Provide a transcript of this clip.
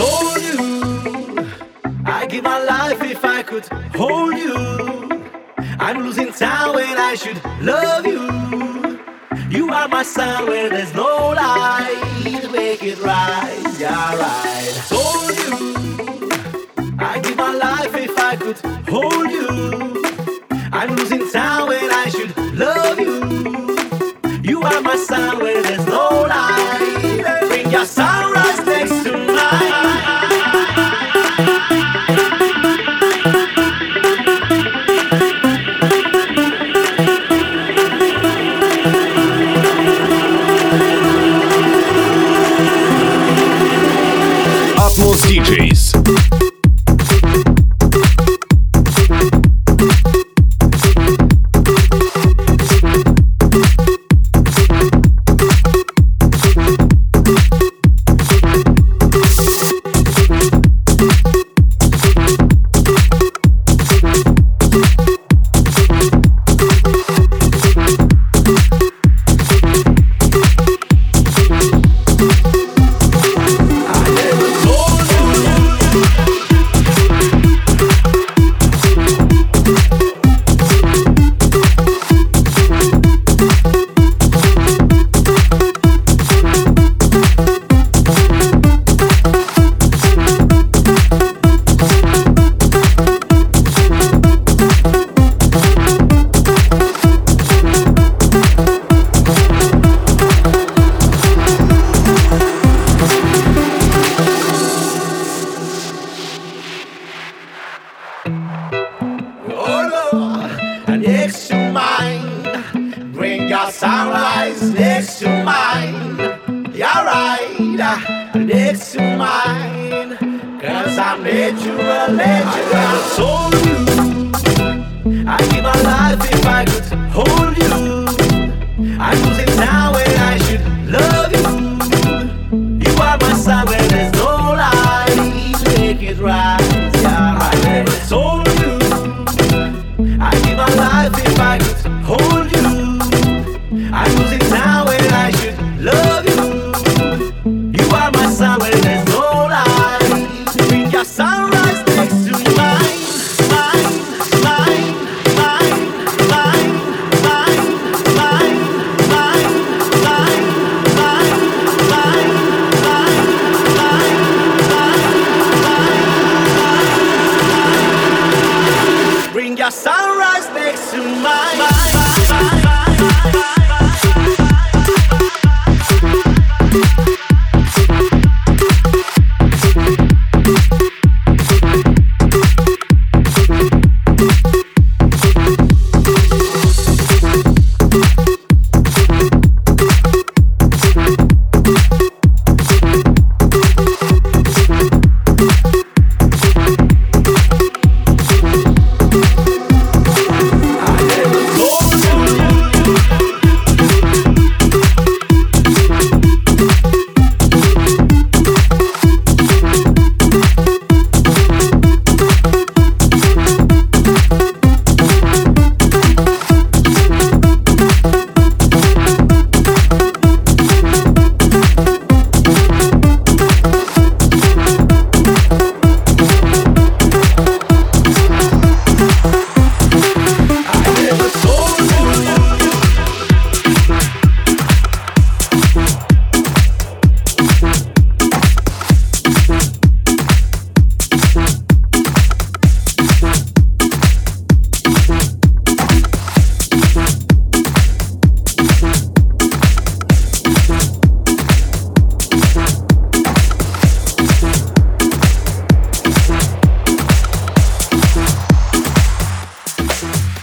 told you I'd give my life if I could hold you. I'm losing time when I should love you. You are my sun where there's no light. Make it right, yeah, right. Told you I'd give my life if I could hold you. I'm losing time when I should love you. You are my sun where there's no light. Bring your sunrise next to mine. Atmos DJs. Next to mine, bring your sunrise next to mine. You're right, next to mine. Cause I'm natural. I told you I'd give my life if I could hold you. I'm losing time when I should love you. You are my sun when there's no light. Make it right, yeah, I never told you I'd give my life if I could hold you. I'm losing time when I should love you. You are my sun when there's no light. Bring your sunrise next to mine. Mine, mine, mine, mine, mine, mine, mine, mine, mine, mine, mine, mine, mine, mine. Bring your sun.